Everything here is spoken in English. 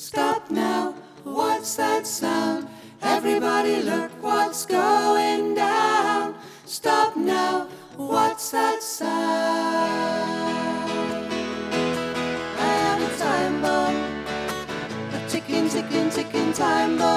Stop now, what's that sound? Everybody look what's going down. Stop now, what's that sound? I am a time bomb, a ticking, ticking, ticking time bomb.